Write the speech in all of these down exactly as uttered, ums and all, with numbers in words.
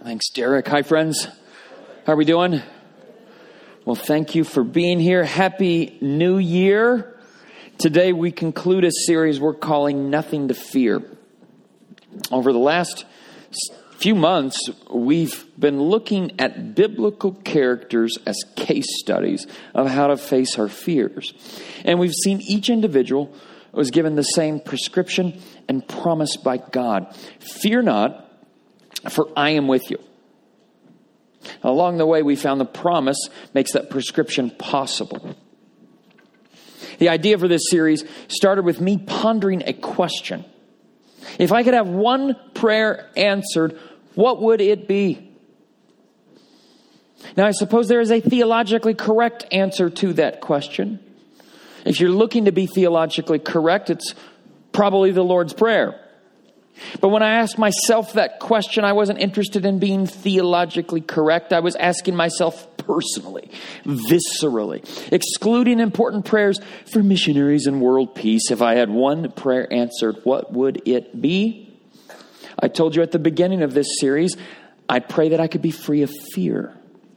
Thanks, Derek. Hi, friends. How are we doing? Well, thank you for being here. Happy New Year. Today we conclude a series we're calling Nothing to Fear. Over the last few months, we've been looking at biblical characters as case studies of how to face our fears. And we've seen each individual was given the same prescription and promise by God. Fear not, for I am with you. Along the way, we found the promise makes that prescription possible. The idea for this series started with me pondering a question. If I could have one prayer answered, what would it be? Now, I suppose there is a theologically correct answer to that question. If you're looking to be theologically correct, it's probably the Lord's Prayer. But when I asked myself that question, I wasn't interested in being theologically correct. I was asking myself personally, viscerally, excluding important prayers for missionaries and world peace. If I had one prayer answered, what would it be? I told you at the beginning of this series, I'd pray that I could be free of fear.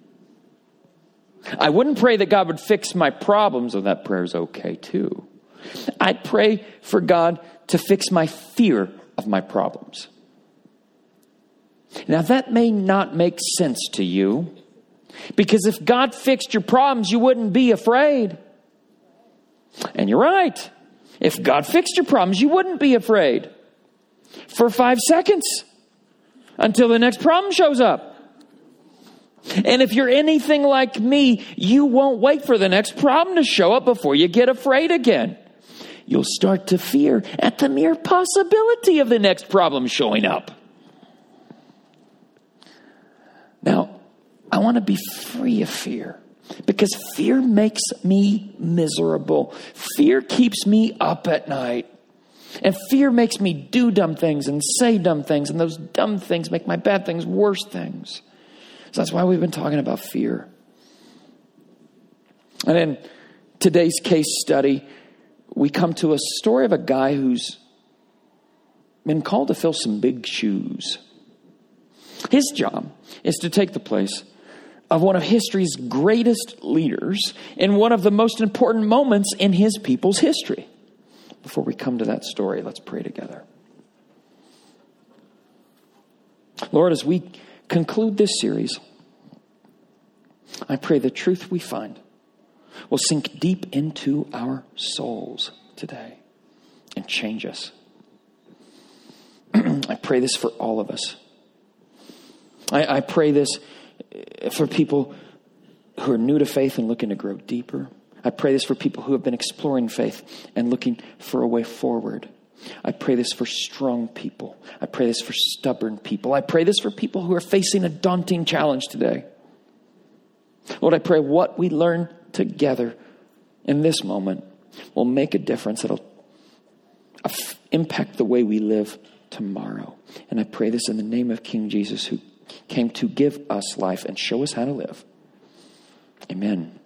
I wouldn't pray that God would fix my problems, though that prayer is okay too. I'd pray for God to fix my fear of my problems. Now that may not make sense to you, because if God fixed your problems, you wouldn't be afraid. And you're right. If God fixed your problems, you wouldn't be afraid for five seconds until the next problem shows up. And if you're anything like me, you won't wait for the next problem to show up before you get afraid again. You'll start to fear at the mere possibility of the next problem showing up. Now, I want to be free of fear because fear makes me miserable. Fear keeps me up at night. And fear makes me do dumb things and say dumb things. And those dumb things make my bad things worse things. So that's why we've been talking about fear. And in today's case study, we come to a story of a guy who's been called to fill some big shoes. His job is to take the place of one of history's greatest leaders in one of the most important moments in his people's history. Before we come to that story, let's pray together. Lord, as we conclude this series, I pray the truth we find will sink deep into our souls today and change us. I pray this for all of us. I, I pray this for people who are new to faith and looking to grow deeper. I pray this for people who have been exploring faith and looking for a way forward. I pray this for strong people. I pray this for stubborn people. I pray this for people who are facing a daunting challenge today. Lord, I pray what we learn together in this moment will make a difference that'll impact the way we live tomorrow. And I pray this in the name of King Jesus, who came to give us life and show us how to live. Amen.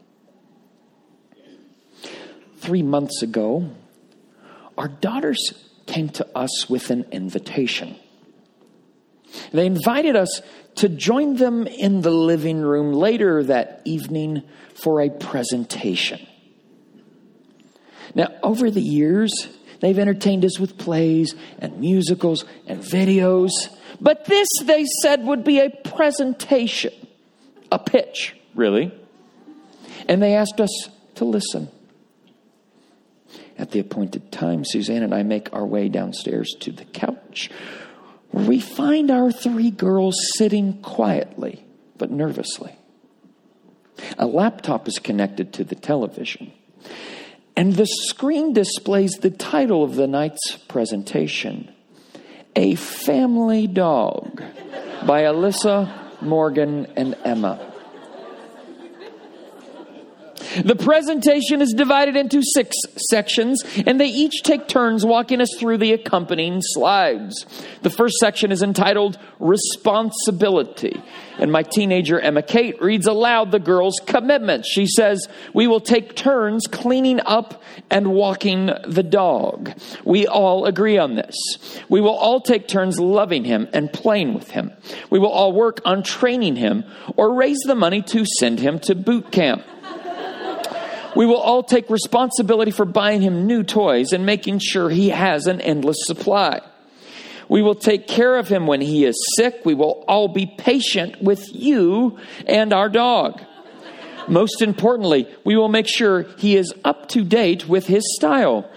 Three months ago, our daughters came to us with an invitation. They invited us to join them in the living room later that evening for a presentation. Now, over the years, they've entertained us with plays and musicals and videos. But this, they said, would be a presentation, a pitch, really. And they asked us to listen. At the appointed time, Suzanne and I make our way downstairs to the couch, where we find our three girls sitting quietly but nervously. A laptop is connected to the television, and the screen displays the title of the night's presentation, A Family Dog by Alyssa, Morgan, and Emma. The presentation is divided into six sections, and they each take turns walking us through the accompanying slides. The first section is entitled Responsibility, and my teenager Emma Kate reads aloud the girls' commitments. She says, "We will take turns cleaning up and walking the dog. We all agree on this. We will all take turns loving him and playing with him. We will all work on training him or raise the money to send him to boot camp. We will all take responsibility for buying him new toys and making sure he has an endless supply. We will take care of him when he is sick. We will all be patient with you and our dog. Most importantly, we will make sure he is up to date with his style."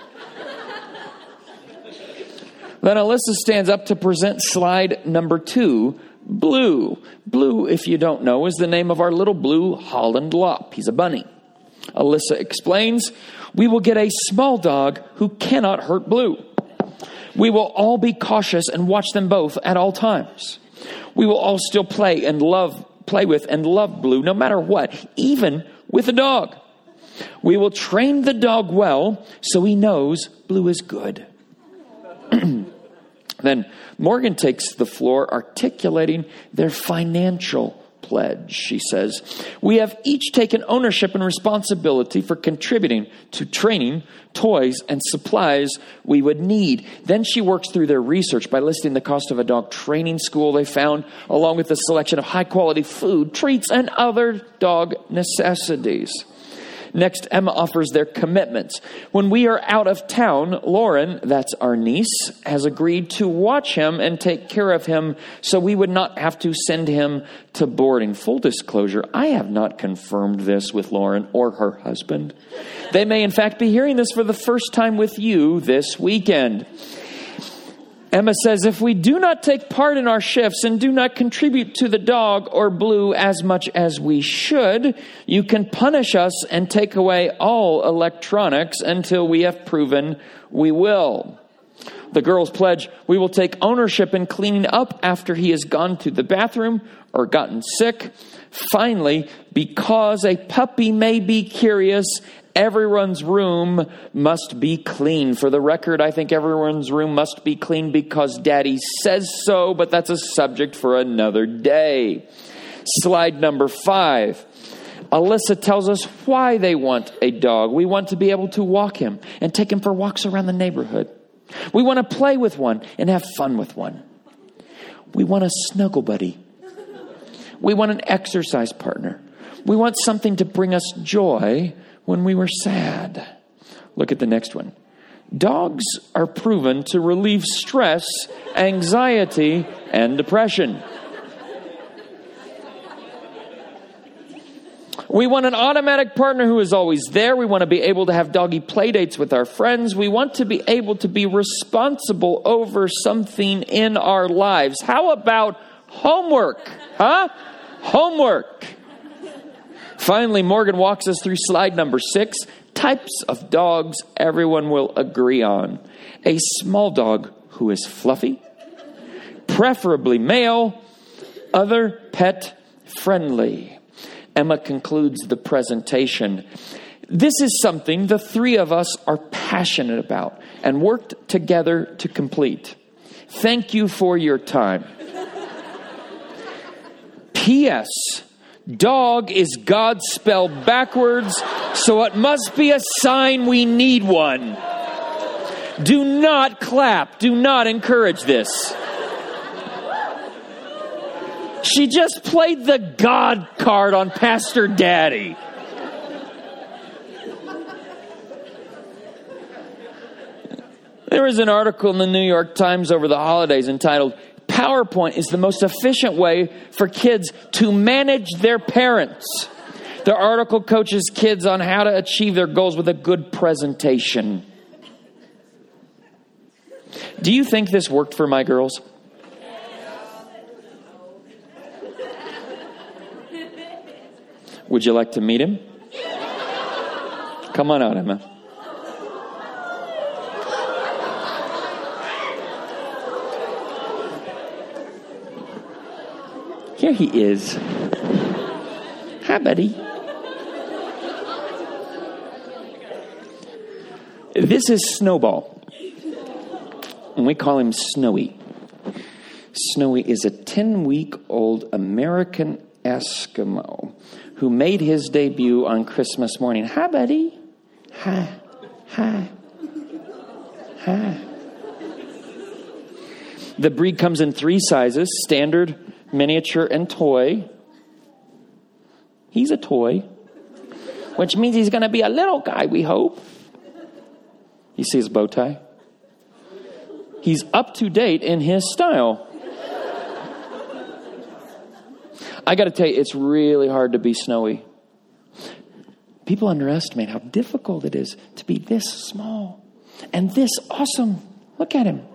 Then Alyssa stands up to present slide number two, Blue. Blue, if you don't know, is the name of our little blue Holland Lop. He's a bunny. Alyssa explains, "We will get a small dog who cannot hurt Blue. We will all be cautious and watch them both at all times. We will all still play and love, play with and love Blue no matter what, even with a dog. We will train the dog well so he knows Blue is good." Then Morgan takes the floor articulating their financial pledge. She says, "We have each taken ownership and responsibility for contributing to training, toys, and supplies we would need." Then she works through their research by listing the cost of a dog training school they found, along with a selection of high-quality food, treats, and other dog necessities. Next, Emma offers their commitments. When we are out of town, Lauren, that's our niece, has agreed to watch him and take care of him so we would not have to send him to boarding. Full disclosure, I have not confirmed this with Lauren or her husband. They may in fact be hearing this for the first time with you this weekend. Emma says, "If we do not take part in our shifts and do not contribute to the dog or Blue as much as we should, you can punish us and take away all electronics until we have proven we will." The girls pledge, "We will take ownership in cleaning up after he has gone to the bathroom or gotten sick. Finally, because a puppy may be curious, everyone's room must be clean." For the record, I think everyone's room must be clean because Daddy says so, but that's a subject for another day. Slide number five. Alyssa tells us why they want a dog. We want to be able to walk him and take him for walks around the neighborhood. We want to play with one and have fun with one. We want a snuggle buddy. We want an exercise partner. We want something to bring us joy when we were sad. Look at the next one. Dogs are proven to relieve stress, anxiety, and depression. We want an automatic partner who is always there. We want to be able to have doggy play dates with our friends. We want to be able to be responsible over something in our lives. How about homework? Huh? Homework. Finally, Morgan walks us through slide number six, types of dogs everyone will agree on. A small dog who is fluffy, preferably male, other pet friendly. Emma concludes the presentation. This is something the three of us are passionate about and worked together to complete. Thank you for your time. P S Dog is God spelled backwards, so it must be a sign we need one. Do not clap. Do not encourage this. She just played the God card on Pastor Daddy. There was an article in the New York Times over the holidays entitled, "PowerPoint is the most efficient way for kids to manage their parents." The article coaches kids on how to achieve their goals with a good presentation. Do you think this worked for my girls? Would you like to meet him? Come on out, Emma. Here he is. Hi, buddy. This is Snowball. And we call him Snowy. Snowy is a ten-week-old American Eskimo who made his debut on Christmas morning. Hi, buddy. Hi. Hi. Hi. The breed comes in three sizes: standard, miniature, and toy. He's a toy, which means he's going to be a little guy, we hope. You see his bow tie? He's up to date in his style. I got to tell you, it's really hard to be Snowy. People underestimate how difficult it is to be this small and this awesome. Look at him.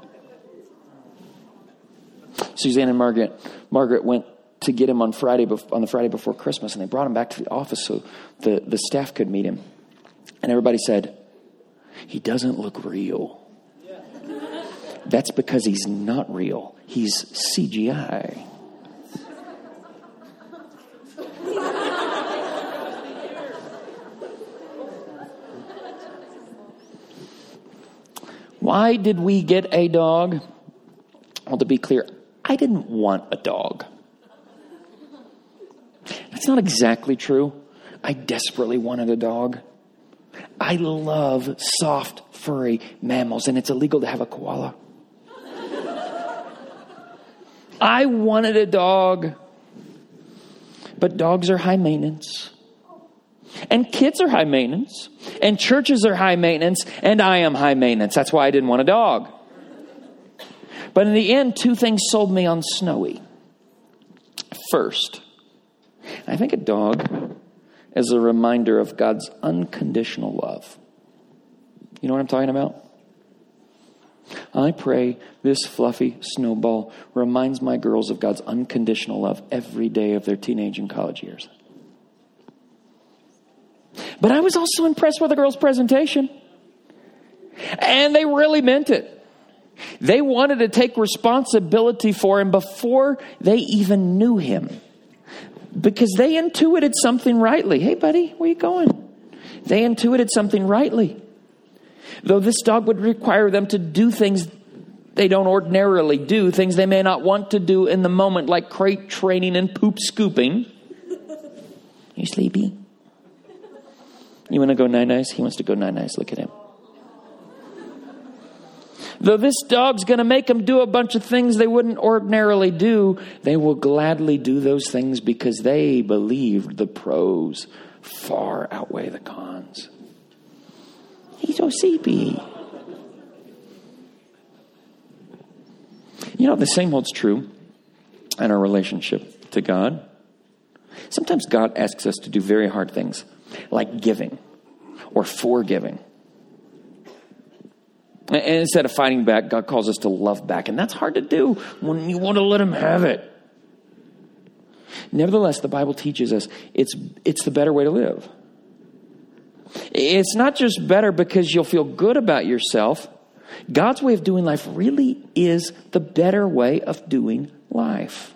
Suzanne and Margaret, Margaret went to get him on Friday, on the Friday before Christmas, and they brought him back to the office so the, the staff could meet him. And everybody said, he doesn't look real. That's because he's not real. He's C G I. Why did we get a dog? Well, to be clear, I didn't want a dog. That's not exactly true. I desperately wanted a dog. I love soft, furry mammals, and it's illegal to have a koala. I wanted a dog. But dogs are high maintenance. And kids are high maintenance. And churches are high maintenance. And I am high maintenance. That's why I didn't want a dog. But in the end, two things sold me on Snowy. First, I think a dog is a reminder of God's unconditional love. You know what I'm talking about? I pray this fluffy Snowball reminds my girls of God's unconditional love every day of their teenage and college years. But I was also impressed with the girls' presentation. And they really meant it. They wanted to take responsibility for him before they even knew him. Because they intuited something rightly. Hey, buddy, where you going? They intuited something rightly. Though this dog would require them to do things they don't ordinarily do, things they may not want to do in the moment, like crate training and poop scooping. You sleepy? You want to go nine-nice? He wants to go nine-nice. Look at him. Though this dog's going to make them do a bunch of things they wouldn't ordinarily do, they will gladly do those things because they believed the pros far outweigh the cons. He's so sleepy. You know, the same holds true in our relationship to God. Sometimes God asks us to do very hard things, like giving or forgiving. And instead of fighting back, God calls us to love back. And that's hard to do when you want to let him have it. Nevertheless, the Bible teaches us it's it's the better way to live. It's not just better because you'll feel good about yourself. God's way of doing life really is the better way of doing life.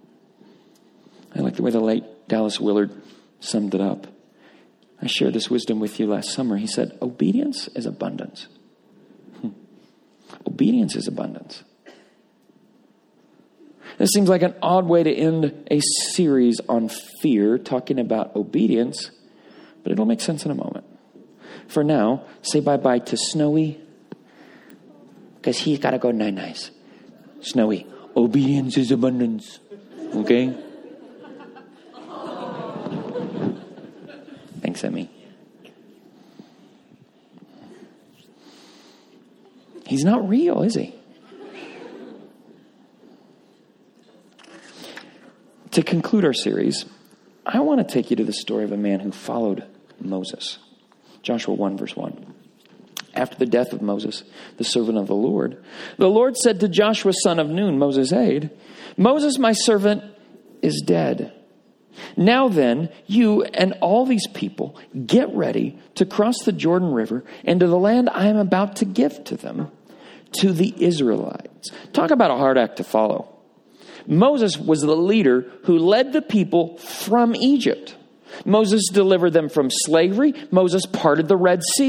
I like the way the late Dallas Willard summed it up. I shared this wisdom with you last summer. He said, obedience is abundance. Obedience is abundance. This seems like an odd way to end a series on fear, talking about obedience, but it'll make sense in a moment. For now, say bye-bye to Snowy, because he's got to go nine-nice. Snowy, obedience is abundance. Okay? Thanks, Emmy. He's not real, is he? To conclude our series, I want to take you to the story of a man who followed Moses. Joshua one, verse one. After the death of Moses, the servant of the Lord, the Lord said to Joshua, son of Nun, Moses' aide, Moses, my servant, is dead. Now then, you and all these people get ready to cross the Jordan River into the land I am about to give to them, to the Israelites. Talk about a hard act to follow. Moses was the leader who led the people from Egypt. Moses delivered them from slavery. Moses parted the Red Sea.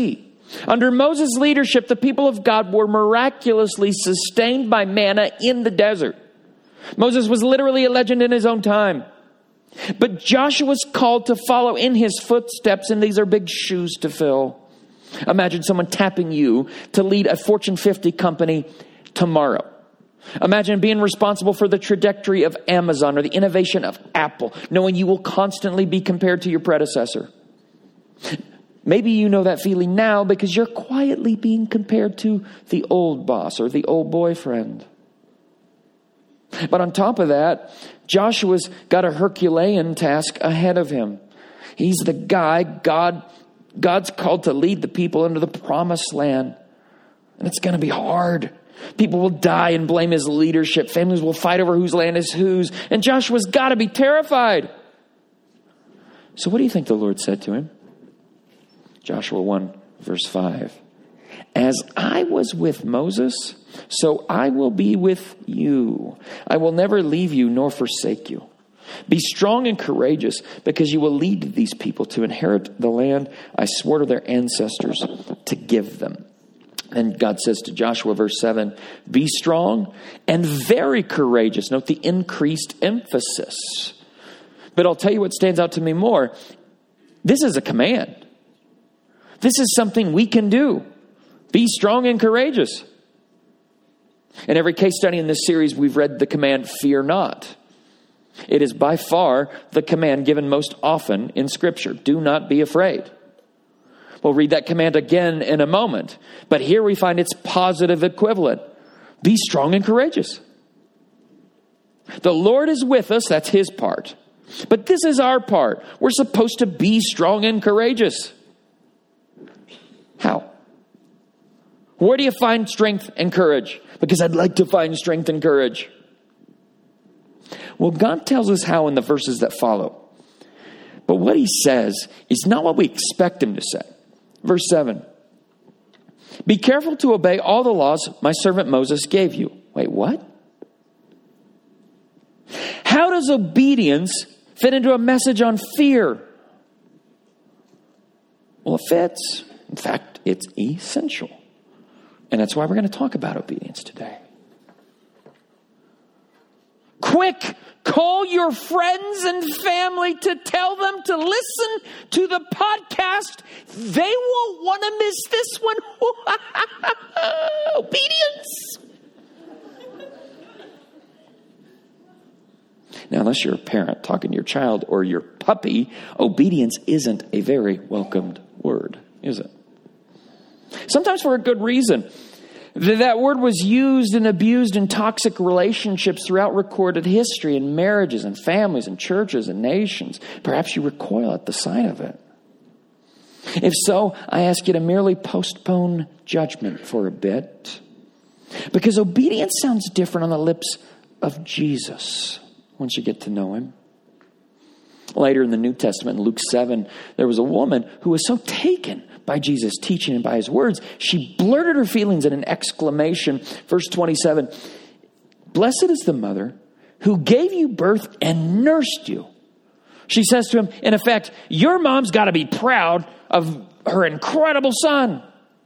Under Moses' leadership, the people of God were miraculously sustained by manna in the desert. Moses was literally a legend in his own time. But Joshua's called to follow in his footsteps, and these are big shoes to fill. Imagine someone tapping you to lead a Fortune fifty company tomorrow. Imagine being responsible for the trajectory of Amazon or the innovation of Apple, knowing you will constantly be compared to your predecessor. Maybe you know that feeling now because you're quietly being compared to the old boss or the old boyfriend. But on top of that, Joshua's got a Herculean task ahead of him. He's the guy God, God's called to lead the people into the promised land. And it's going to be hard. People will die and blame his leadership. Families will fight over whose land is whose. And Joshua's got to be terrified. So what do you think the Lord said to him? Joshua one, verse five. As I was with Moses, so I will be with you. I will never leave you nor forsake you. Be strong and courageous, because you will lead these people to inherit the land I swore to their ancestors to give them. And God says to Joshua, verse seven, be strong and very courageous. Note the increased emphasis. But I'll tell you what stands out to me more. This is a command. This is something we can do. Be strong and courageous. In every case study in this series, we've read the command, fear not. It is by far the command given most often in Scripture. Do not be afraid. We'll read that command again in a moment. But here we find its positive equivalent. Be strong and courageous. The Lord is with us. That's his part. But this is our part. We're supposed to be strong and courageous. How? Where do you find strength and courage? Because I'd like to find strength and courage. Well, God tells us how in the verses that follow. But what he says is not what we expect him to say. Verse seven. Be careful to obey all the laws my servant Moses gave you. Wait, what? How does obedience fit into a message on fear? Well, it fits. In fact, it's essential. And that's why we're going to talk about obedience today. Quick, call your friends and family to tell them to listen to the podcast. They won't want to miss this one. Obedience. Now, unless you're a parent talking to your child or your puppy, obedience isn't a very welcomed word, is it? Sometimes for a good reason. That word was used and abused in toxic relationships throughout recorded history, in marriages and families and churches and nations. Perhaps you recoil at the sight of it. If so, I ask you to merely postpone judgment for a bit. Because obedience sounds different on the lips of Jesus once you get to know him. Later in the New Testament, in Luke seven, there was a woman who was so taken by Jesus' teaching and by his words, she blurted her feelings in an exclamation. Verse twenty-seven, blessed is the mother who gave you birth and nursed you. She says to him, in effect, your mom's got to be proud of her incredible son.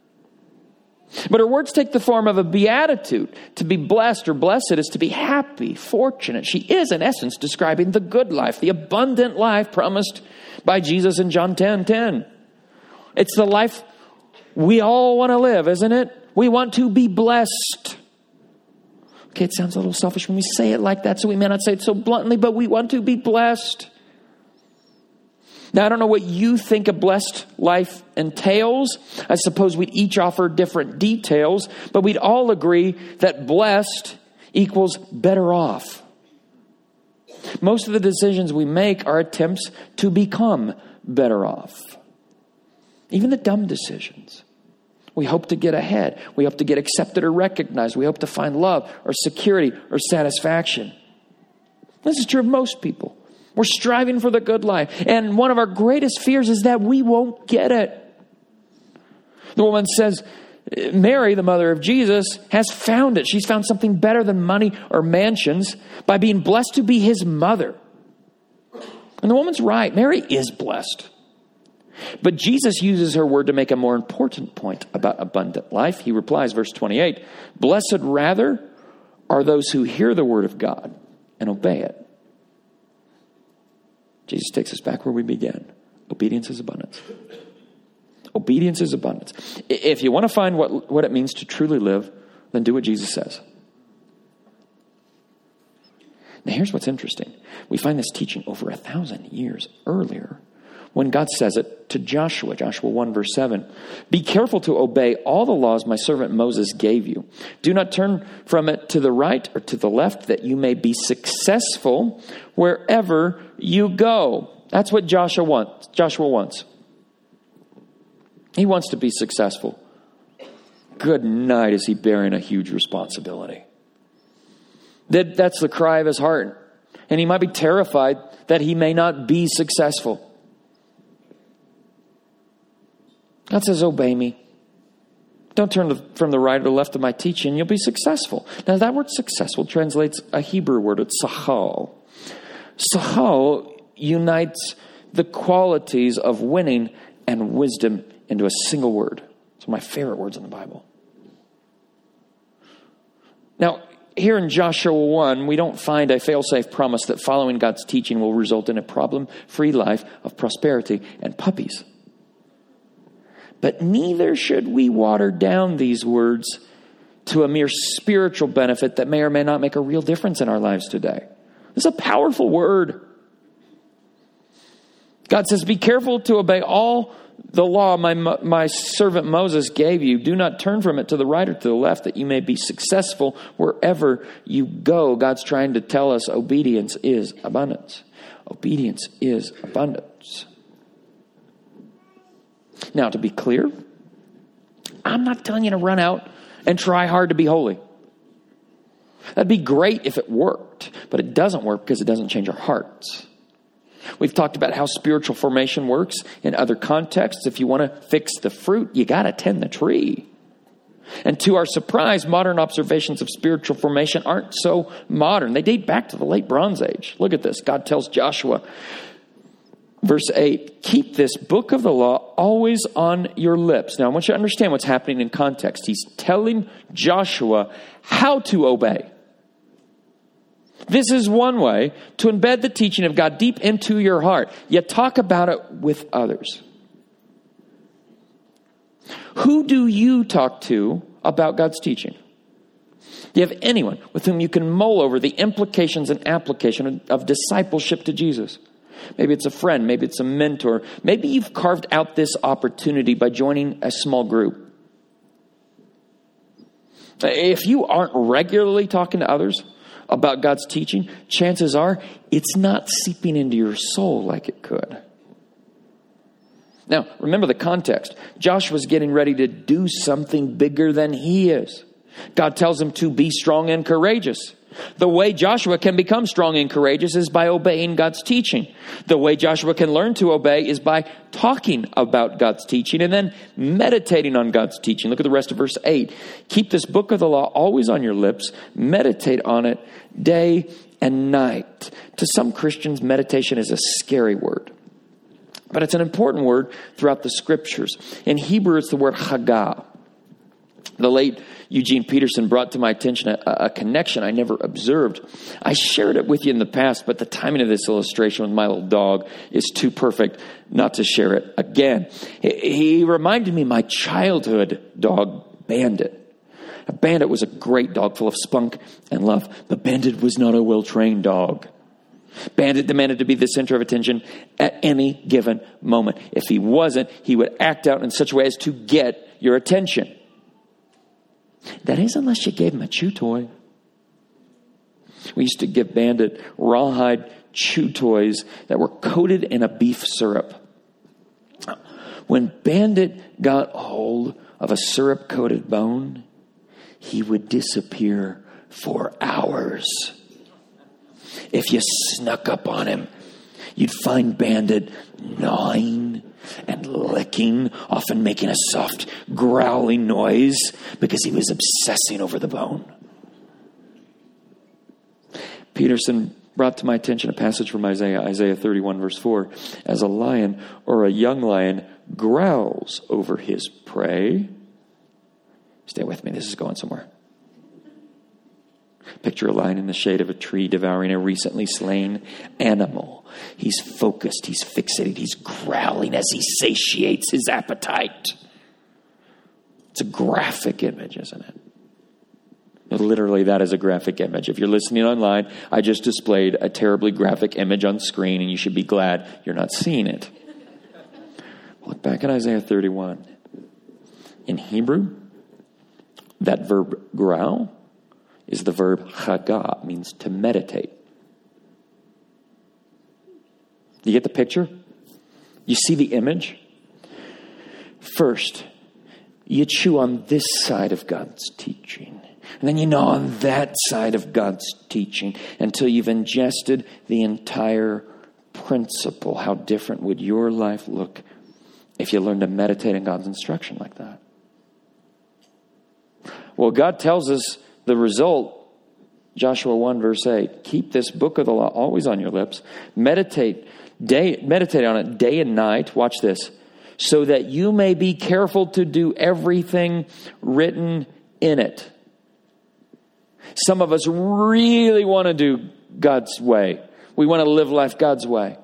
But her words take the form of a beatitude. To be blessed or blessed is to be happy, fortunate. She is, in essence, describing the good life, the abundant life promised by Jesus in John ten ten. It's the life we all want to live, isn't it? We want to be blessed. Okay, it sounds a little selfish when we say it like that, so we may not say it so bluntly, but we want to be blessed. Now, I don't know what you think a blessed life entails. I suppose we'd each offer different details, but we'd all agree that blessed equals better off. Most of the decisions we make are attempts to become better off. Even the dumb decisions. We hope to get ahead. We hope to get accepted or recognized. We hope to find love or security or satisfaction. This is true of most people. We're striving for the good life. And one of our greatest fears is that we won't get it. The woman says, Mary, the mother of Jesus, has found it. She's found something better than money or mansions by being blessed to be his mother. And the woman's right. Mary is blessed. But Jesus uses her word to make a more important point about abundant life. He replies, verse twenty-eight, blessed rather are those who hear the word of God and obey it. Jesus takes us back where we began. Obedience is abundance. Obedience is abundance. If you want to find what, what it means to truly live, then do what Jesus says. Now here's what's interesting. We find this teaching over a thousand years earlier when God says it to Joshua, Joshua one verse seven. Be careful to obey all the laws my servant Moses gave you. Do not turn from it to the right or to the left, that you may be successful wherever you go. That's what Joshua wants. Joshua wants. He wants to be successful. Good night, is he bearing a huge responsibility. That, that's the cry of his heart. And he might be terrified that he may not be successful. God says, obey me. Don't turn to, from the right or the left of my teaching. You'll be successful. Now that word successful translates a Hebrew word. It's sahal. Sahal unites the qualities of winning and wisdom into a single word. It's one of my favorite words in the Bible. Now, here in Joshua one, we don't find a fail-safe promise that following God's teaching will result in a problem-free life of prosperity and puppies. But neither should we water down these words to a mere spiritual benefit that may or may not make a real difference in our lives today. It's a powerful word. God says, be careful to obey all the law my, my servant Moses gave you. Do not turn from it to the right or to the left, that you may be successful wherever you go. God's trying to tell us obedience is abundance. Obedience is abundance. Now, to be clear, I'm not telling you to run out and try hard to be holy. That'd be great if it worked, but it doesn't work because it doesn't change our hearts. We've talked about how spiritual formation works in other contexts. If you want to fix the fruit, you got to tend the tree. And to our surprise, modern observations of spiritual formation aren't so modern. They date back to the late Bronze Age. Look at this. God tells Joshua, verse eight, keep this book of the law always on your lips. Now, I want you to understand what's happening in context. He's telling Joshua how to obey. This is one way to embed the teaching of God deep into your heart. Yet talk about it with others. Who do you talk to about God's teaching? Do you have anyone with whom you can mull over the implications and application of discipleship to Jesus? Maybe it's a friend. Maybe it's a mentor. Maybe you've carved out this opportunity by joining a small group. If you aren't regularly talking to others about God's teaching, chances are it's not seeping into your soul like it could. Now, remember the context. Joshua's getting ready to do something bigger than he is. God tells him to be strong and courageous. The way Joshua can become strong and courageous is by obeying God's teaching. The way Joshua can learn to obey is by talking about God's teaching and then meditating on God's teaching. Look at the rest of verse eight. Keep this book of the law always on your lips. Meditate on it day and night. To some Christians, meditation is a scary word, but it's an important word throughout the scriptures. In Hebrew, it's the word chagah. The late Eugene Peterson brought to my attention a, a connection I never observed. I shared it with you in the past, but the timing of this illustration with my little dog is too perfect not to share it again. He, he reminded me of my childhood dog, Bandit. A Bandit was a great dog full of spunk and love, but Bandit was not a well-trained dog. Bandit demanded to be the center of attention at any given moment. If he wasn't, he would act out in such a way as to get your attention. That is, unless you gave him a chew toy. We used to give Bandit rawhide chew toys that were coated in a beef syrup. When Bandit got hold of a syrup-coated bone, he would disappear for hours. If you snuck up on him, you'd find Bandit gnawing and licking, often making a soft growling noise because he was obsessing over the bone. Peterson brought to my attention a passage from Isaiah, Isaiah thirty-one, verse four. As a lion or a young lion growls over his prey. Stay with me, this is going somewhere. Picture a lion in the shade of a tree devouring a recently slain animal. He's focused, he's fixated, he's growling as he satiates his appetite. It's a graphic image, isn't it? Literally, that is a graphic image. If you're listening online, I just displayed a terribly graphic image on screen, and you should be glad you're not seeing it. Look back at Isaiah thirty-one. In Hebrew, that verb growl is the verb chagah, means to meditate. You get the picture? You see the image? First, you chew on this side of God's teaching. And then you gnaw on that side of God's teaching until you've ingested the entire principle. How different would your life look if you learned to meditate on God's instruction like that? Well, God tells us the result. Joshua one, verse eight. Keep this book of the law always on your lips. Meditate, day, meditate on it day and night. Watch this. So that you may be careful to do everything written in it. Some of us really want to do God's way. We want to live life God's way.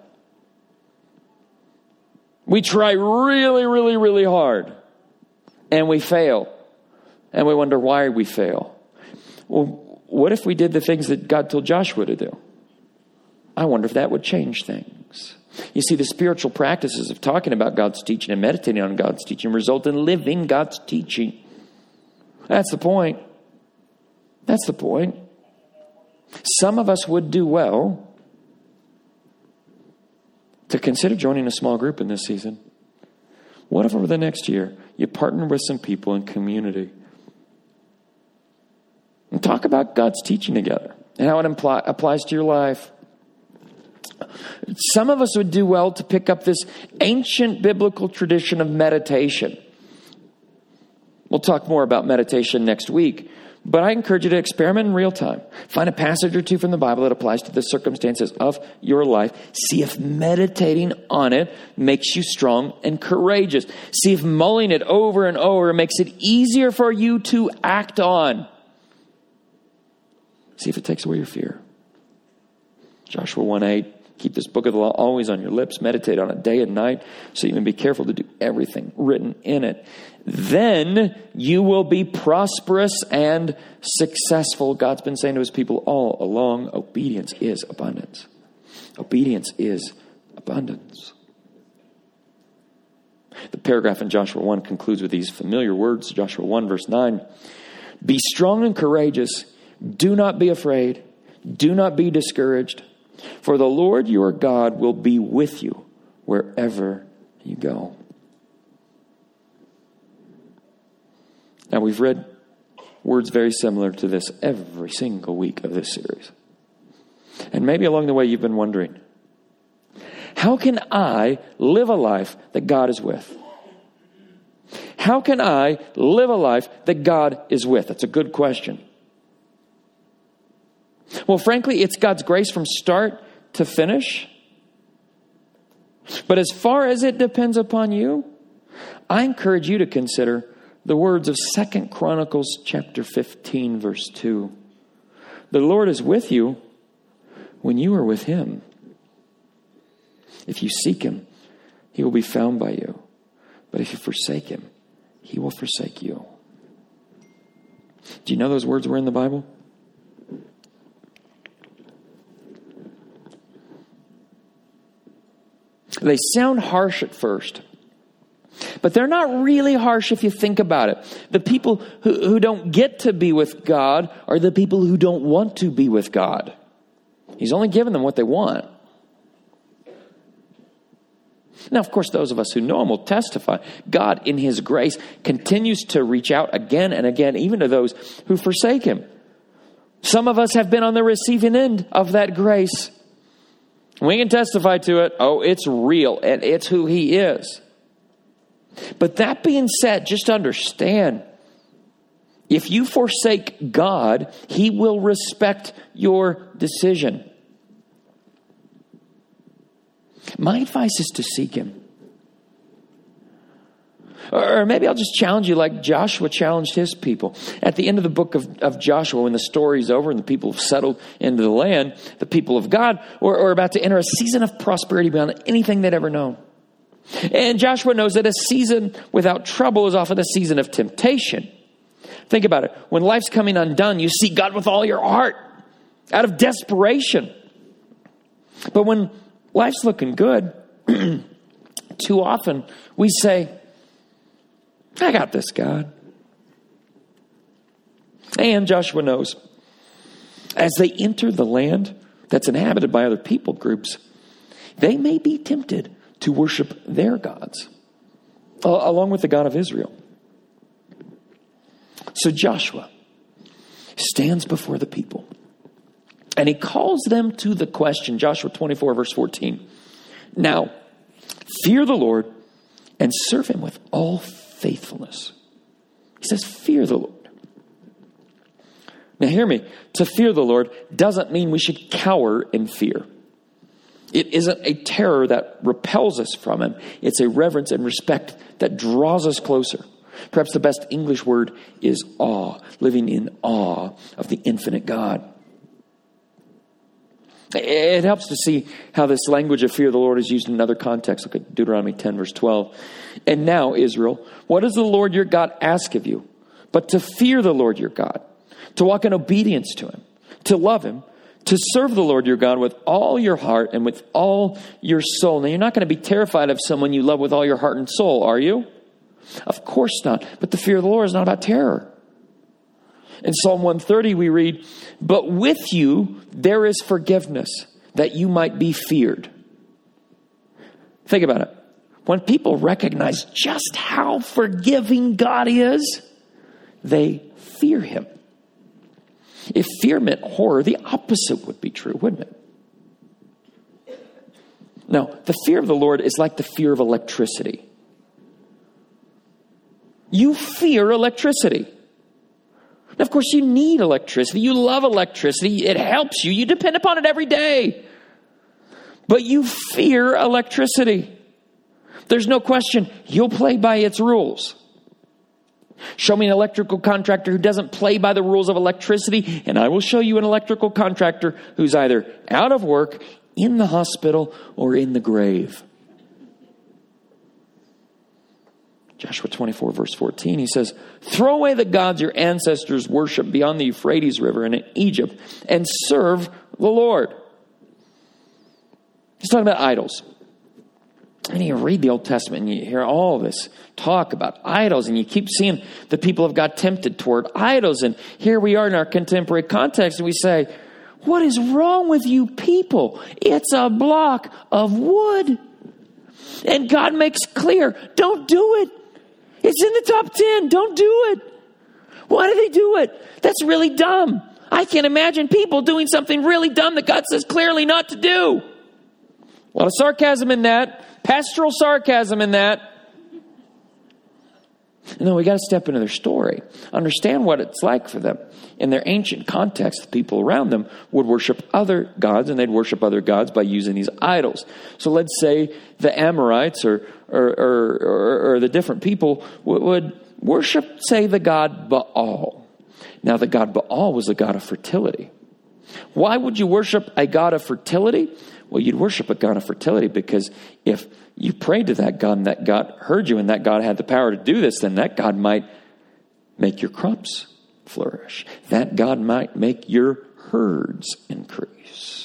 We try really, really, really hard. And we fail. And we wonder why we fail. Well, what if we did the things that God told Joshua to do? I wonder if that would change things. You see, the spiritual practices of talking about God's teaching and meditating on God's teaching result in living God's teaching. That's the point. That's the point. Some of us would do well to consider joining a small group in this season. What if over the next year you partner with some people in community and talk about God's teaching together and how it imply, applies to your life? Some of us would do well to pick up this ancient biblical tradition of meditation. We'll talk more about meditation next week. But I encourage you to experiment in real time. Find a passage or two from the Bible that applies to the circumstances of your life. See if meditating on it makes you strong and courageous. See if mulling it over and over makes it easier for you to act on. See if it takes away your fear. Joshua one eight. Keep this book of the law always on your lips. Meditate on it day and night so you can be careful to do everything written in it. Then you will be prosperous and successful. God's been saying to his people all along, obedience is abundance. Obedience is abundance. The paragraph in Joshua one concludes with these familiar words. Joshua one verse nine. Be strong and courageous. Do not be afraid. Do not be discouraged. For the Lord your God will be with you wherever you go. Now, we've read words very similar to this every single week of this series. And maybe along the way you've been wondering, how can I live a life that God is with? How can I live a life that God is with? That's a good question. Well, frankly, it's God's grace from start to finish. But as far as it depends upon you, I encourage you to consider the words of Second Chronicles chapter fifteen, verse two. The Lord is with you when you are with him. If you seek him, he will be found by you. But if you forsake him, he will forsake you. Do you know those words were in the Bible? They sound harsh at first, but they're not really harsh if you think about it. The people who, who don't get to be with God are the people who don't want to be with God. He's only given them what they want. Now, of course, those of us who know him will testify. God, in his grace, continues to reach out again and again, even to those who forsake him. Some of us have been on the receiving end of that grace. We can testify to it. Oh, it's real, and it's who he is. But that being said, just understand, if you forsake God, he will respect your decision. My advice is to seek him. Or maybe I'll just challenge you like Joshua challenged his people. At the end of the book of, of Joshua, when the story's over and the people have settled into the land, the people of God are, are about to enter a season of prosperity beyond anything they'd ever known. And Joshua knows that a season without trouble is often a season of temptation. Think about it. When life's coming undone, you seek God with all your heart out of desperation. But when life's looking good, too often we say, I got this, God. And Joshua knows, as they enter the land that's inhabited by other people groups, they may be tempted to worship their gods, uh, along with the God of Israel. So Joshua stands before the people, and he calls them to the question, Joshua twenty-four, verse fourteen. Now, fear the Lord and serve him with all faithfulness. He says, fear the Lord. Now hear me. To fear the Lord doesn't mean we should cower in fear. It isn't a terror that repels us from him. It's a reverence and respect that draws us closer. Perhaps the best English word is awe, living in awe of the infinite God. It helps to see how this language of fear of the Lord is used in another context. Look at Deuteronomy ten, verse twelve. And now, Israel, what does the Lord your God ask of you? But to fear the Lord your God, to walk in obedience to him, to love him, to serve the Lord your God with all your heart and with all your soul. Now, you're not going to be terrified of someone you love with all your heart and soul, are you? Of course not. But the fear of the Lord is not about terror. In Psalm one thirty, we read, but with you there is forgiveness, that you might be feared. Think about it. When people recognize just how forgiving God is, they fear him. If fear meant horror, the opposite would be true, wouldn't it? No, the fear of the Lord is like the fear of electricity. You fear electricity. And of course, you need electricity. You love electricity. It helps you. You depend upon it every day. But you fear electricity. There's no question you'll play by its rules. Show me an electrical contractor who doesn't play by the rules of electricity, and I will show you an electrical contractor who's either out of work, in the hospital, or in the grave. Joshua twenty-four, verse fourteen, he says, throw away the gods your ancestors worshiped beyond the Euphrates River and in Egypt, and serve the Lord. He's talking about idols. And you read the Old Testament and you hear all this talk about idols, and you keep seeing the people of God tempted toward idols. And here we are in our contemporary context, and we say, what is wrong with you people? It's a block of wood. And God makes clear, don't do it. It's in the top ten. Don't do it. Why do they do it? That's really dumb. I can't imagine people doing something really dumb that God says clearly not to do. A lot of sarcasm in that. Pastoral sarcasm in that. No, we got to step into their story. Understand what it's like for them. In their ancient context, the people around them would worship other gods, and they'd worship other gods by using these idols. So let's say the Amorites or or, or, or, or the different people would, would worship, say, the god Baal. Now, the god Baal was a god of fertility. Why would you worship a god of fertility? Well, you'd worship a god of fertility because if you prayed to that god and that God heard you and that God had the power to do this, then that God might make your crops flourish. That God might make your herds increase.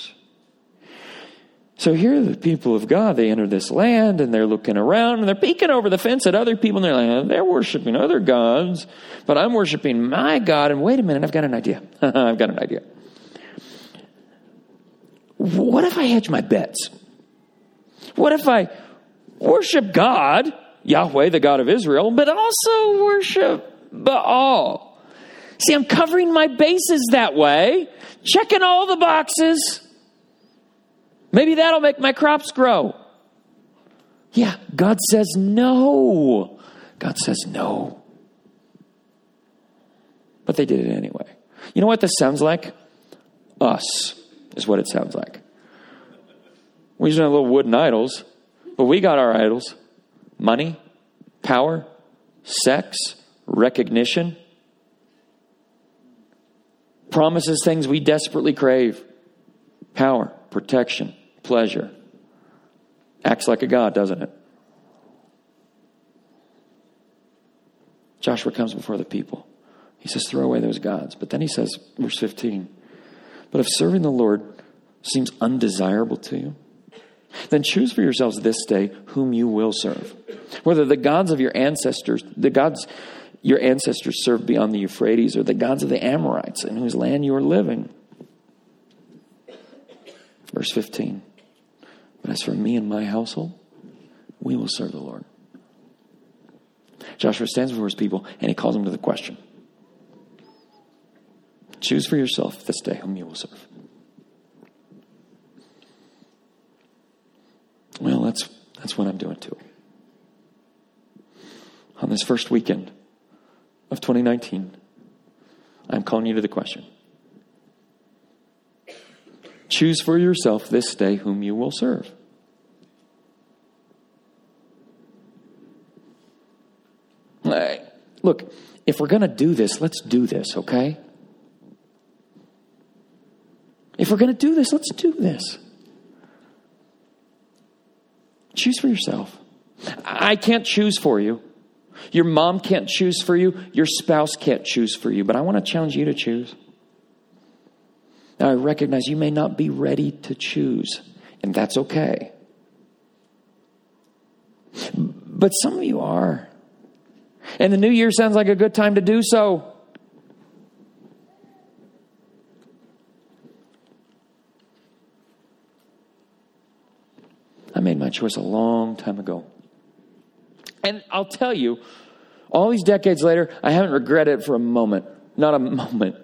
So here the people of God, they enter this land and they're looking around and they're peeking over the fence at other people and they're like, oh, they're worshiping other gods, but I'm worshiping my God. And wait a minute, I've got an idea. I've got an idea. What if I hedge my bets? What if I worship God, Yahweh, the God of Israel, but also worship Baal? See, I'm covering my bases that way, checking all the boxes. Maybe that'll make my crops grow. Yeah, God says no. God says no. But they did it anyway. You know what this sounds like? Us is what it sounds like. We just have little wooden idols, but we got our idols. Money, power, sex, recognition. Promises things we desperately crave. Power, protection, pleasure. Acts like a god, doesn't it? Joshua comes before the people. He says, throw away those gods. But then he says, verse fifteen, but if serving the Lord seems undesirable to you, then choose for yourselves this day whom you will serve. Whether the gods of your ancestors, the gods your ancestors served beyond the Euphrates, or the gods of the Amorites in whose land you are living. Verse fifteen, but as for me and my household, we will serve the Lord. Joshua stands before his people and he calls them to the question. Choose for yourself this day whom you will serve. Well, that's that's what I'm doing too. On this first weekend of twenty nineteen, I'm calling you to the question. Choose for yourself this day whom you will serve. Look, if we're going to do this, let's do this, okay? If we're going to do this, let's do this. Choose for yourself. I can't choose for you. Your mom can't choose for you. Your spouse can't choose for you. But I want to challenge you to choose. Now, I recognize you may not be ready to choose, and that's okay. But some of you are. And the new year sounds like a good time to do so. I made my choice a long time ago. And I'll tell you, all these decades later, I haven't regretted it for a moment. Not a moment.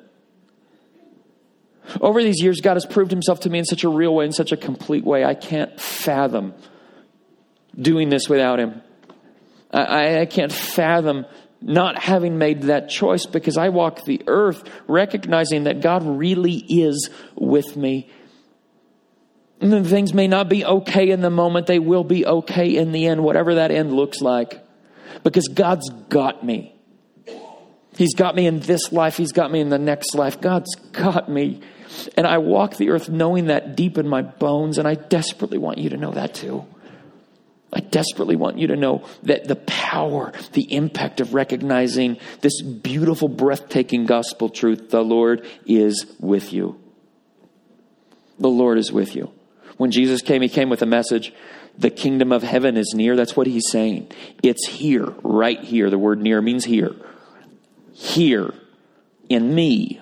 Over these years, God has proved himself to me in such a real way, in such a complete way. I can't fathom doing this without him. I, I can't fathom not having made that choice, because I walk the earth recognizing that God really is with me. And then things may not be okay in the moment. They will be okay in the end, whatever that end looks like. Because God's got me. He's got me in this life. He's got me in the next life. God's got me. And I walk the earth knowing that deep in my bones. And I desperately want you to know that too. I desperately want you to know that the power, the impact of recognizing this beautiful, breathtaking gospel truth, the Lord is with you. The Lord is with you. When Jesus came, he came with a message. The kingdom of heaven is near. That's what he's saying. It's here, right here. The word near means here. Here in me.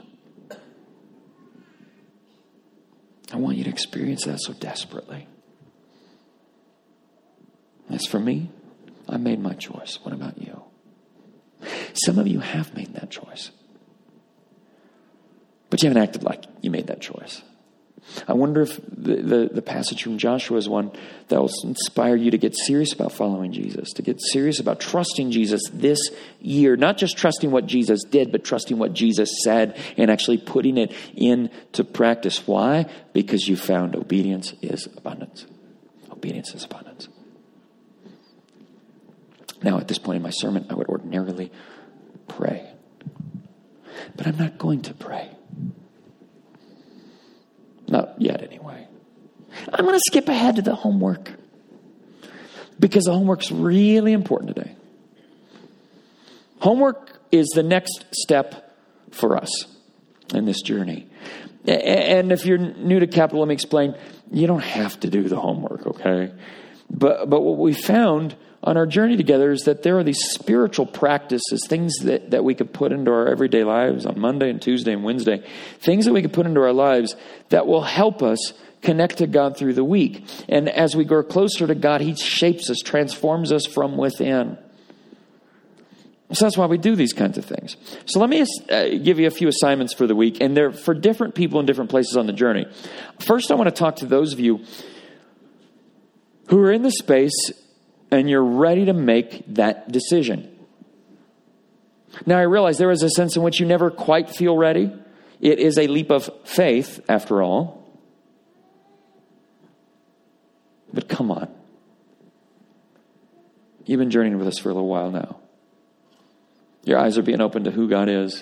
I want you to experience that so desperately. As for me, I made my choice. What about you? Some of you have made that choice. But you haven't acted like you made that choice. I wonder if the, the, the passage from Joshua is one that will inspire you to get serious about following Jesus, to get serious about trusting Jesus this year. Not just trusting what Jesus did, but trusting what Jesus said and actually putting it into practice. Why? Because you found obedience is abundance. Obedience is abundance. Now, at this point in my sermon, I would ordinarily pray. But I'm not going to pray. Not yet, anyway. I'm going to skip ahead to the homework. Because the homework's really important today. Homework is the next step for us in this journey. And if you're new to Capital, let me explain. You don't have to do the homework, okay? But but what we found on our journey together is that there are these spiritual practices, things that, that we could put into our everyday lives on Monday and Tuesday and Wednesday, things that we could put into our lives that will help us connect to God through the week. And as we grow closer to God, he shapes us, transforms us from within. So that's why we do these kinds of things. So let me uh, give you a few assignments for the week, and they're for different people in different places on the journey. First, I want to talk to those of you who are in the space and you're ready to make that decision. Now, I realize there is a sense in which you never quite feel ready. It is a leap of faith, after all. But come on. You've been journeying with us for a little while now. Your eyes are being opened to who God is.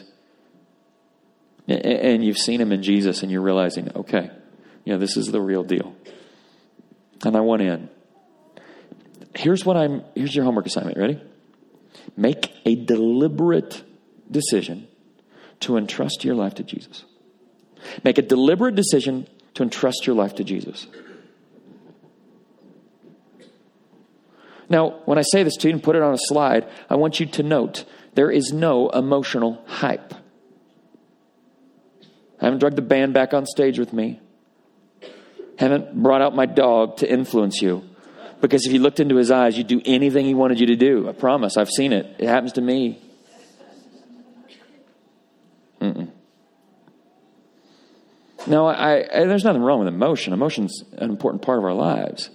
And you've seen him in Jesus, and you're realizing, okay, you know, this is the real deal. And I want in. Here's what I'm, here's your homework assignment. Ready? Make a deliberate decision to entrust your life to Jesus. Make a deliberate decision to entrust your life to Jesus. Now, when I say this to you and put it on a slide, I want you to note there is no emotional hype. I haven't dragged the band back on stage with me. Haven't brought out my dog to influence you. Because if you looked into his eyes, you'd do anything he wanted you to do. I promise. I've seen it. It happens to me. Mm-mm. No, I, I, there's nothing wrong with emotion. Emotion's an important part of our lives.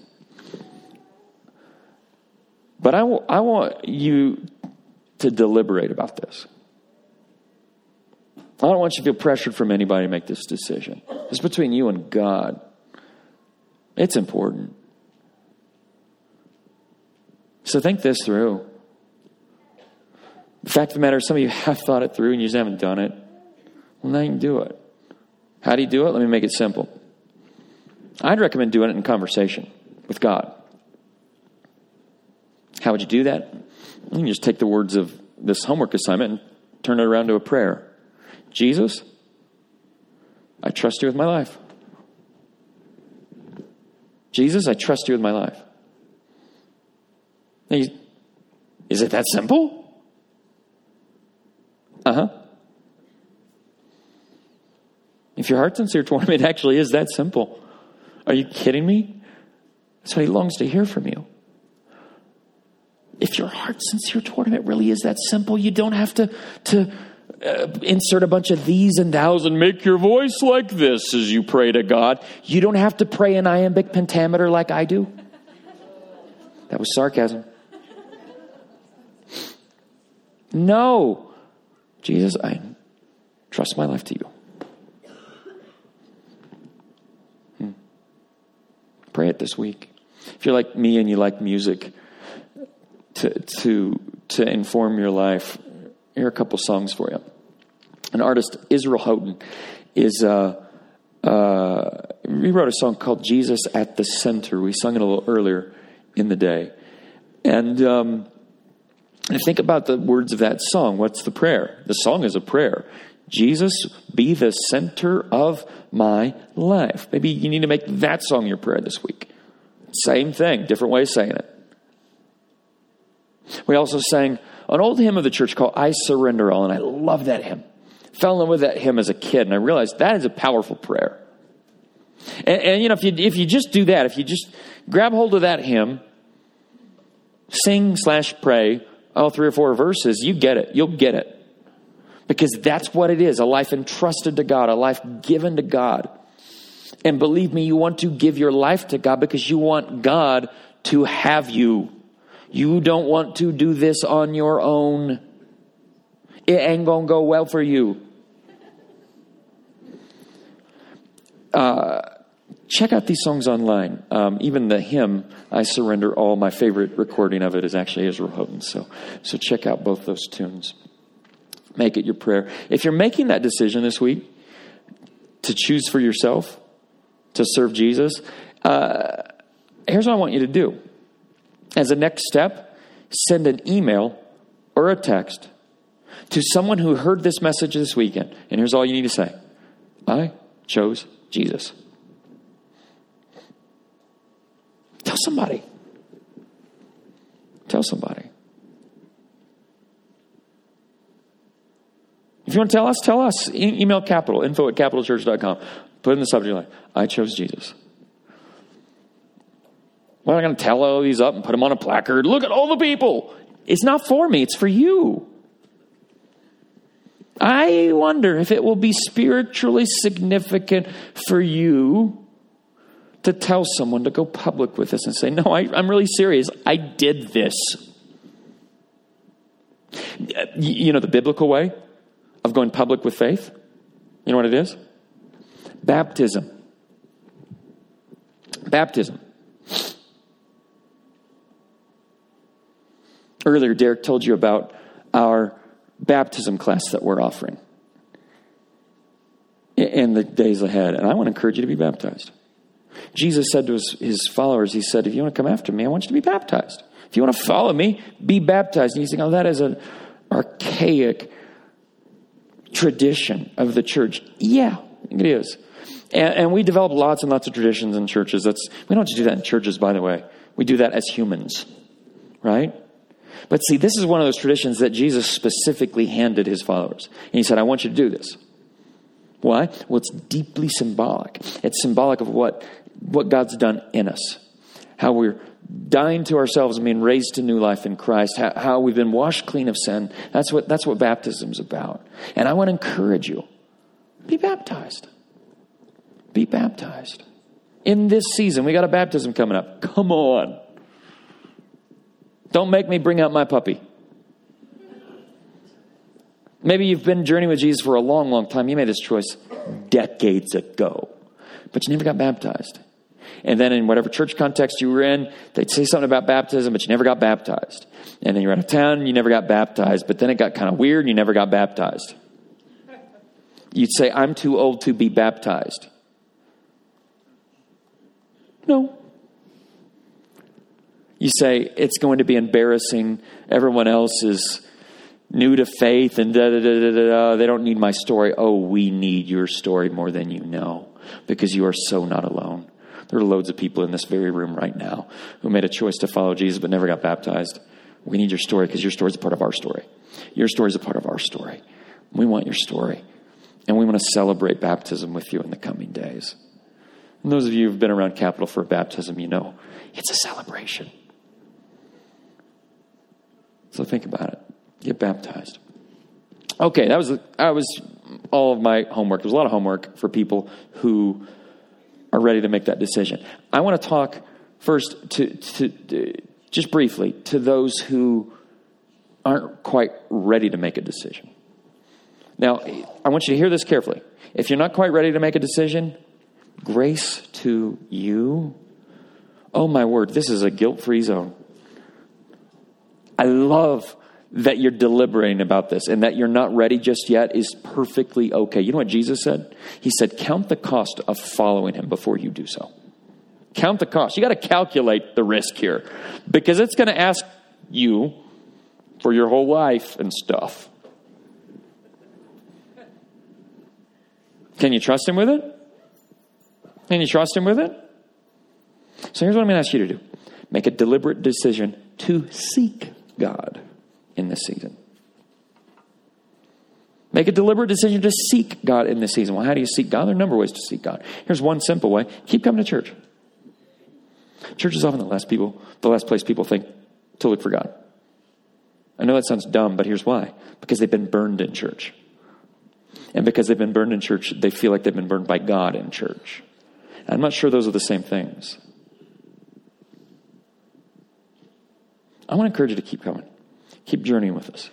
But I, w- I want you to deliberate about this. I don't want you to feel pressured from anybody to make this decision. It's between you and God. It's important. So think this through. The fact of the matter is some of you have thought it through and you just haven't done it. Well, now you can do it. How do you do it? Let me make it simple. I'd recommend doing it in conversation with God. How would you do that? You can just take the words of this homework assignment and turn it around to a prayer. Jesus, I trust you with my life. Jesus, I trust you with my life. Now you, is it that simple? Uh-huh. If your heart's sincere toward him, it actually is that simple. Are you kidding me? That's what he longs to hear from you. If your heart's sincere toward him, it really is that simple. You don't have to, to uh, insert a bunch of these and thous and make your voice like this as you pray to God. You don't have to pray in iambic pentameter like I do. That was sarcasm. No. Jesus, I trust my life to you. Hmm. Pray it this week. If you're like me and you like music to to to inform your life, here are a couple songs for you. An artist, Israel Houghton, is uh, uh, he wrote a song called Jesus at the Center. We sung it a little earlier in the day. And um, I think about the words of that song. What's the prayer? The song is a prayer. Jesus, be the center of my life. Maybe you need to make that song your prayer this week. Same thing, different way of saying it. We also sang an old hymn of the church called I Surrender All, and I love that hymn. Fell in love with that hymn as a kid, and I realized that is a powerful prayer. And, and you know, if you if you just do that, if you just grab hold of that hymn, sing slash pray all three or four verses, you get it. You'll get it. Because that's what it is, a life entrusted to God, a life given to God. And believe me, you want to give your life to God because you want God to have you. You don't want to do this on your own. It ain't going to go well for you. Uh, check out these songs online. Um, even the hymn, I Surrender All, my favorite recording of it is actually Israel Houghton. So, so check out both those tunes. Make it your prayer. If you're making that decision this week to choose for yourself, to serve Jesus, uh, here's what I want you to do. As a next step, send an email or a text to someone who heard this message this weekend. And here's all you need to say. I chose Jesus. Tell somebody. Tell somebody. If you want to tell us, tell us. E- email capital, info at capital church dot com. Put in the subject line, I chose Jesus. Well, I'm going to tell all these up and put them on a placard. Look at all the people. It's not for me. It's for you. I wonder if it will be spiritually significant for you to tell someone to go public with this and say, no, I, I'm really serious. I did this. You know the biblical way of going public with faith? You know what it is? Baptism. Baptism. Earlier, Derek told you about our baptism class that we're offering in the days ahead. And I want to encourage you to be baptized. Jesus said to his, his followers, he said, if you want to come after me, I want you to be baptized. If you want to follow me, be baptized. And you think, oh, that is an archaic tradition of the church. Yeah, it is. And, and we develop lots and lots of traditions in churches. That's we don't just do that in churches, by the way. We do that as humans, right? But see, this is one of those traditions that Jesus specifically handed his followers. And he said, I want you to do this. Why? Well, it's deeply symbolic. It's symbolic of what, what God's done in us. How we're dying to ourselves and being raised to new life in Christ. How, how we've been washed clean of sin. That's what, that's what baptism's about. And I want to encourage you. Be baptized. Be baptized. In this season, we got a baptism coming up. Come on. Don't make me bring out my puppy. Maybe you've been journeying with Jesus for a long, long time. You made this choice decades ago, but you never got baptized. And then in whatever church context you were in, they'd say something about baptism, but you never got baptized. And then you're out of town and you never got baptized, but then it got kind of weird and you never got baptized. You'd say, I'm too old to be baptized. No. You say, it's going to be embarrassing. Everyone else is new to faith and da, da, da, da, da. They don't need my story. Oh, we need your story more than you know, because you are so not alone. There are loads of people in this very room right now who made a choice to follow Jesus but never got baptized. We need your story because your story is a part of our story. Your story is a part of our story. We want your story. And we want to celebrate baptism with you in the coming days. And those of you who've been around Capital for baptism, you know it's a celebration. So think about it. Get baptized. Okay, that was that was all of my homework. There's a lot of homework for people who are ready to make that decision. I want to talk first to, to, to just briefly to those who aren't quite ready to make a decision. Now, I want you to hear this carefully. If you're not quite ready to make a decision, grace to you. Oh my word, this is a guilt-free zone. I love that you're deliberating about this and that you're not ready just yet is perfectly okay. You know what Jesus said? He said, count the cost of following him before you do so. Count the cost. You got to calculate the risk here because it's going to ask you for your whole life and stuff. Can you trust him with it? Can you trust him with it? So here's what I'm going to ask you to do. Make a deliberate decision to seek God in this season. Make a deliberate decision to seek God in this season. Well, how do you seek God? There are a number of ways to seek God. Here's one simple way. Keep coming to church. Church is often the last people, the last place people think to look for God. I know that sounds dumb, but here's why. Because they've been burned in church. And because they've been burned in church, they feel like they've been burned by God in church. And I'm not sure those are the same things. I want to encourage you to keep coming. Keep journeying with us.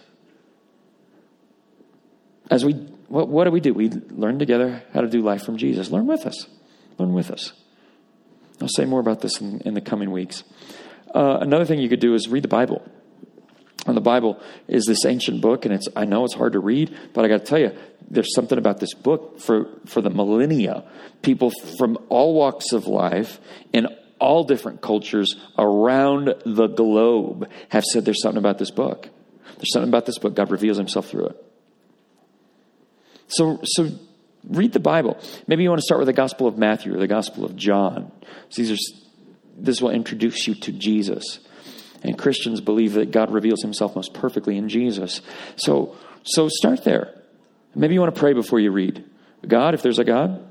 As we, what, what do we do? We learn together how to do life from Jesus. Learn with us. Learn with us. I'll say more about this in, in the coming weeks. Uh, another thing you could do is read the Bible. And the Bible is this ancient book, and it's I know it's hard to read, but I got to tell you, there's something about this book for, for the millennia. People from all walks of life in all different cultures around the globe have said there's something about this book. There's something about this book. God reveals himself through it. So, so read the Bible. Maybe you want to start with the Gospel of Matthew or the Gospel of John. So these are, this will introduce you to Jesus. And Christians believe that God reveals himself most perfectly in Jesus. So, so start there. Maybe you want to pray before you read. God, if there's a God,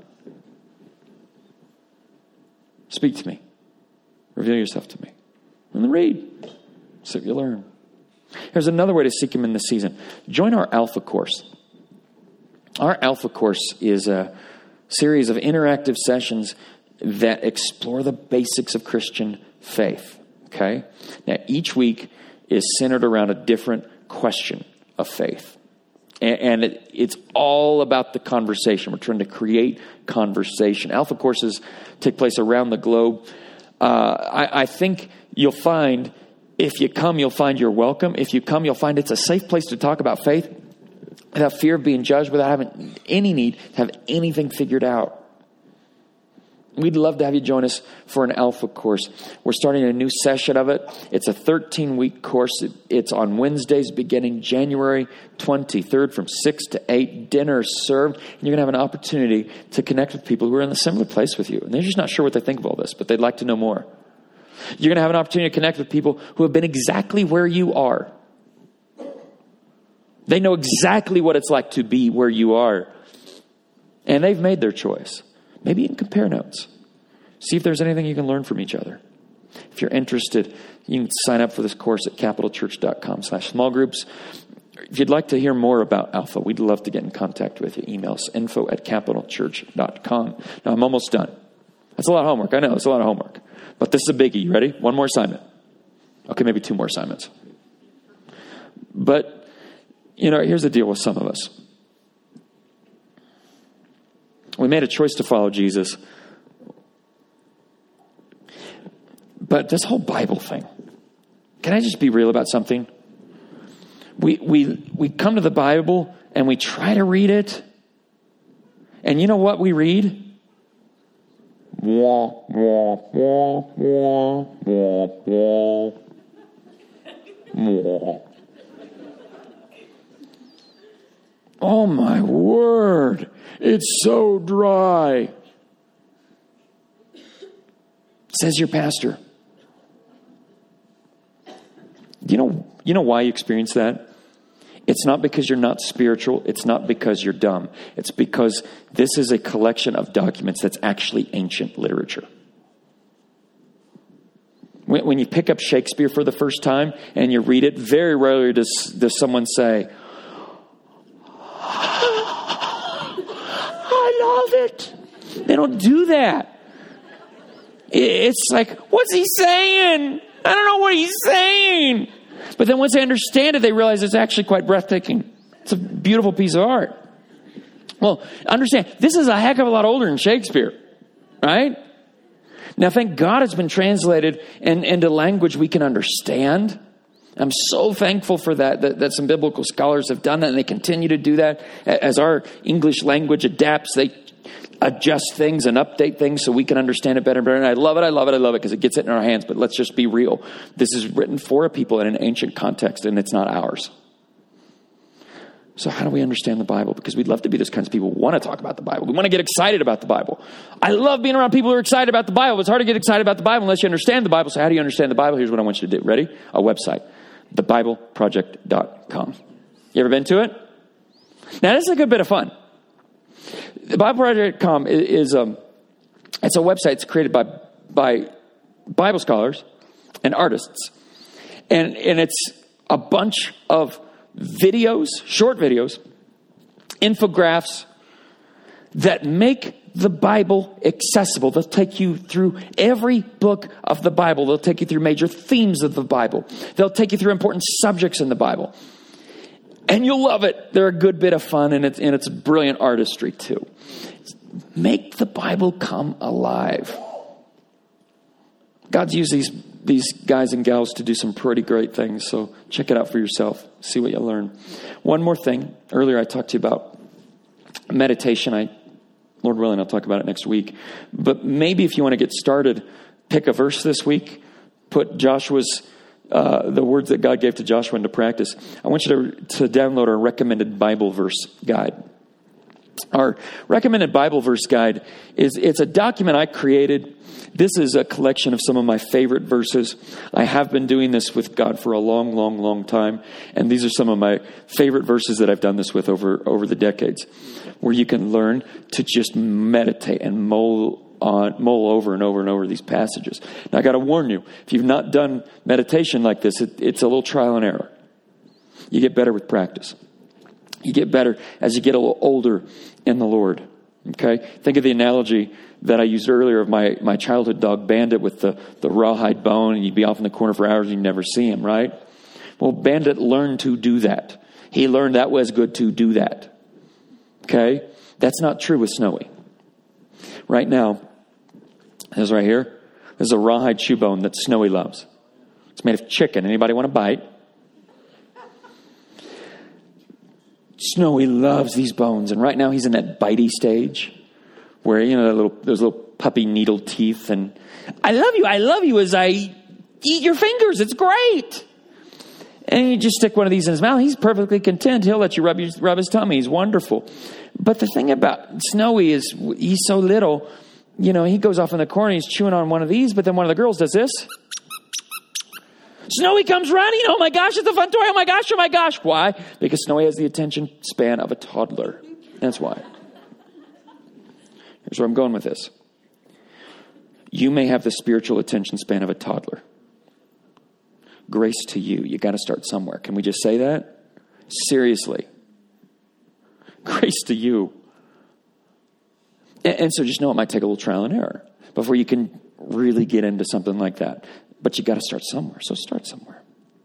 speak to me. Reveal yourself to me. And then read. So you learn. There's another way to seek him in this season. Join our Alpha course. Our Alpha course is a series of interactive sessions that explore the basics of Christian faith. Okay? Now, each week is centered around a different question of faith. And it, it's all about the conversation. We're trying to create conversation. Alpha courses take place around the globe. Uh, I, I think you'll find If you come, you'll find you're welcome. If you come, you'll find it's a safe place to talk about faith without fear of being judged, without having any need to have anything figured out. We'd love to have you join us for an Alpha course. We're starting a new session of it. It's a thirteen-week course. It's on Wednesdays beginning January twenty-third from six to eight. Dinner served. And you're going to have an opportunity to connect with people who are in a similar place with you. And they're just not sure what they think of all this, but they'd like to know more. You're going to have an opportunity to connect with people who have been exactly where you are. They know exactly what it's like to be where you are. And they've made their choice. Maybe you can compare notes. See if there's anything you can learn from each other. If you're interested, you can sign up for this course at capitalchurch.com slash small groups. If you'd like to hear more about Alpha, we'd love to get in contact with you. Email us info at capitalchurch dot com. Now, I'm almost done. That's a lot of homework. I know, it's a lot of homework. But this is a biggie. You ready? One more assignment. Okay, maybe two more assignments. But, you know, here's the deal with some of us. We made a choice to follow Jesus. But this whole Bible thing, can I just be real about something? We we we come to the Bible and we try to read it. And you know what we read? Wah, wah, wah, wah, wah, wah, wah. Oh my word. It's so dry. Says your pastor. You know, you know why you experience that? It's not because you're not spiritual. It's not because you're dumb. It's because this is a collection of documents that's actually ancient literature. When, when you pick up Shakespeare for the first time and you read it, very rarely does, does someone say, I love it. They don't do that. It's like, what's he saying? I don't know what he's saying. But then once they understand it, they realize it's actually quite breathtaking. It's a beautiful piece of art. Well, understand, this is a heck of a lot older than Shakespeare, right? Now, thank God it's been translated in, into language we can understand. I'm so thankful for that, that, that some biblical scholars have done that, and they continue to do that. As our English language adapts, they adjust things and update things so we can understand it better and better. And I love it, I love it, I love it, because it gets it in our hands. But let's just be real. This is written for a people in an ancient context, and it's not ours. So how do we understand the Bible? Because we'd love to be those kinds of people who want to talk about the Bible. We want to get excited about the Bible. I love being around people who are excited about the Bible. It's hard to get excited about the Bible unless you understand the Bible. So how do you understand the Bible? Here's what I want you to do. Ready? A website. the bible project dot com. You ever been to it? Now, this is a good bit of fun. The bible project dot com is, is um, it's a website that's created by by Bible scholars and artists. And, and it's a bunch of videos, short videos, infographs that make the Bible accessible. They'll take you through every book of the Bible. They'll take you through major themes of the Bible. They'll take you through important subjects in the Bible. And you'll love it. They're a good bit of fun, and it's, and it's brilliant artistry too. Make the Bible come alive. God's used these, these guys and gals to do some pretty great things, so check it out for yourself. See what you learn. One more thing. Earlier I talked to you about meditation. I Lord willing, I'll talk about it next week. But maybe if you want to get started, pick a verse this week. Put Joshua's, uh, the words that God gave to Joshua into practice. I want you to, to download our recommended Bible verse guide. Our recommended Bible verse guide is, it's a document I created. This is a collection of some of my favorite verses. I have been doing this with God for a long, long, long time. And these are some of my favorite verses that I've done this with over, over the decades, where you can learn to just meditate and mull on, mull over and over and over these passages. Now, I got to warn you, if you've not done meditation like this, it, it's a little trial and error. You get better with practice. You get better as you get a little older in the Lord. Okay? Think of the analogy that I used earlier of my, my childhood dog Bandit with the, the rawhide bone, and you'd be off in the corner for hours and you'd never see him, right? Well, Bandit learned to do that. He learned that was good to do that. Okay? That's not true with Snowy. Right now, this right here, this is a rawhide shoe bone that Snowy loves. It's made of chicken. Anybody want a bite? Snowy loves these bones. And right now he's in that bitey stage where, you know, that little, those little puppy needle teeth. And I love you. I love you as I eat your fingers. It's great. And you just stick one of these in his mouth. He's perfectly content. He'll let you rub, your, rub his tummy. He's wonderful. But the thing about Snowy is he's so little, you know, he goes off in the corner. He's chewing on one of these. But then one of the girls does this. Snowy comes running. Oh my gosh, it's a fun toy. Oh my gosh, oh my gosh. Why? Because Snowy has the attention span of a toddler. That's why. Here's where I'm going with this. You may have the spiritual attention span of a toddler. Grace to you. You got to start somewhere. Can we just say that? Seriously. Grace to you. And, and so just know it might take a little trial and error before you can really get into something like that. But you got to start somewhere. So start somewhere.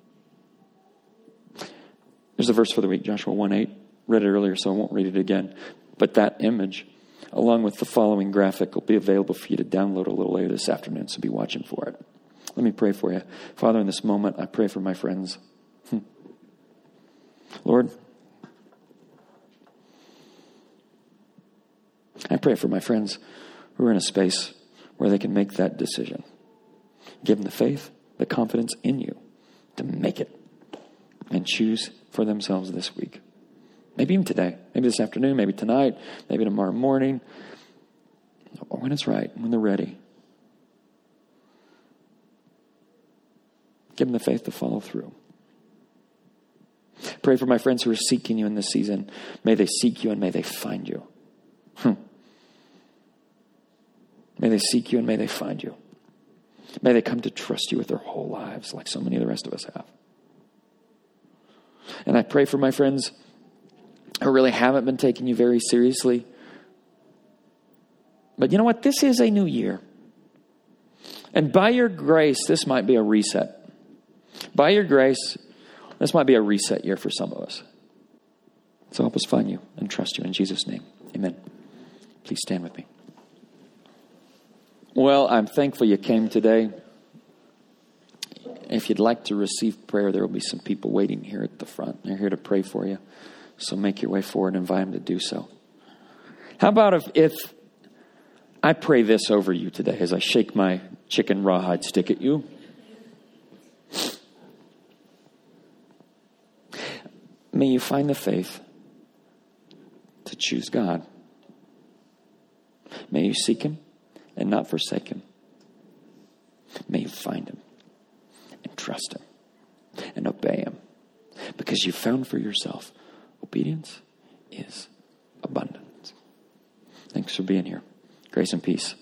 There's a verse for the week, Joshua one eight. Read it earlier, so I won't read it again. But that image, along with the following graphic, will be available for you to download a little later this afternoon. So be watching for it. Let me pray for you. Father, in this moment, I pray for my friends. Hmm. Lord, I pray for my friends who are in a space where they can make that decision. Give them the faith, the confidence in you to make it and choose for themselves this week. Maybe even today, maybe this afternoon, maybe tonight, maybe tomorrow morning, or when it's right, when they're ready. Give them the faith to follow through. Pray for my friends who are seeking you in this season. May they seek you and may they find you. Hmm. May they seek you and may they find you. May they come to trust you with their whole lives like so many of the rest of us have. And I pray for my friends who really haven't been taking you very seriously. But you know what? This is a new year. And by your grace, this might be a reset. By your grace, this might be a reset year for some of us. So help us find you and trust you in Jesus' name. Amen. Please stand with me. Well, I'm thankful you came today. If you'd like to receive prayer, there will be some people waiting here at the front. They're here to pray for you. So make your way forward and invite them to do so. How about if, if I pray this over you today as I shake my chicken rawhide stick at you? May you find the faith to choose God. May you seek him and not forsake him. May you find him and trust him and obey him, because you found for yourself obedience is abundance. Thanks for being here. Grace and peace.